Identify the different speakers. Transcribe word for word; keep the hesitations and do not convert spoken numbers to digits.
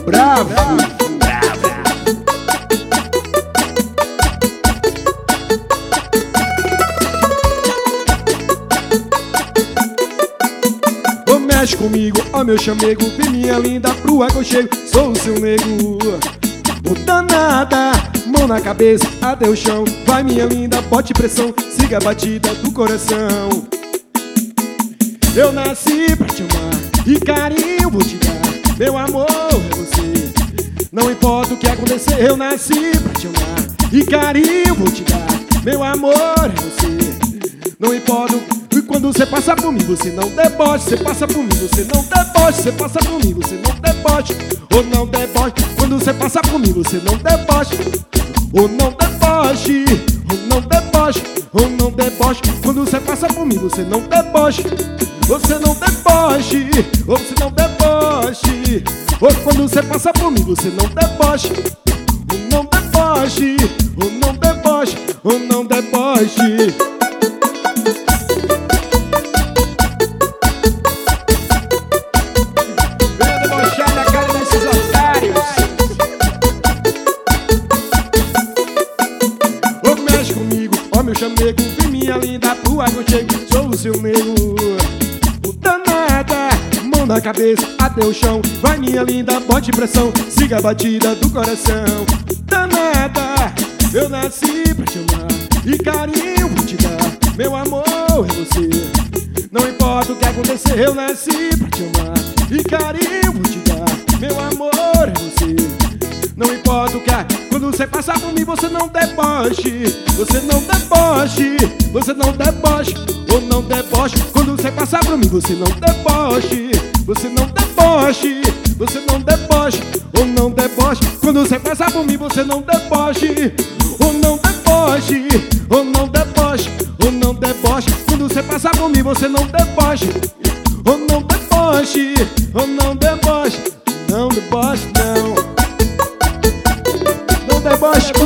Speaker 1: bravo,
Speaker 2: bravo.
Speaker 1: Ô, mexe comigo, ó meu chamego, vem minha linda pro aconchego, sou o seu nego. Ô danada, mão na cabeça, até o chão, vai minha linda, bote pressão, siga a batida do coração. Eu nasci pra te amar e carinho vou te dar, meu amor é você, não importa o que acontecer. Eu nasci pra te amar e carinho vou te dar, meu amor é você, não importa o... E quando você passa por mim, você não deboche. Você passa por mim, você não deboche. Você passa por mim, você não deboche. Ou não deboche. Quando você passa por mim, você não deboche. Ou não deboche. Ou não deboche. Ou não deboche. Quando você passa por mim, você não deboche. Você não deboche. Ou você não deboche. Ou quando você passa por mim, você não deboche. Ou não deboche. Ou não deboche. Ou não deboche. Ó meu chamego, vem minha linda pro aconchego, sou o seu nego. O danada, mão na cabeça, até o chão, vai minha linda, bote pressão, siga a batida do coração. Danada, eu nasci pra te amar e carinho vou te dar, meu amor é você, não importa o que acontecer. Eu nasci pra te amar e carinho vou te dar, meu amor é você, não importa o que há. Quando você passar por mim, você não deboche. Você não deboche. Você não deboche. Ou não deboche. Quando você passar por mim, você não deboche. Você não deboche. Você não deboche. Ou não deboche. Quando você passar por mim, você não deboche. Ou não deboche. Ou não deboche. Ou não deboche. Quando você passar por mim, você não deboche. Ou não deboche. Ou não deboche. Não deboche, não. Não deboche.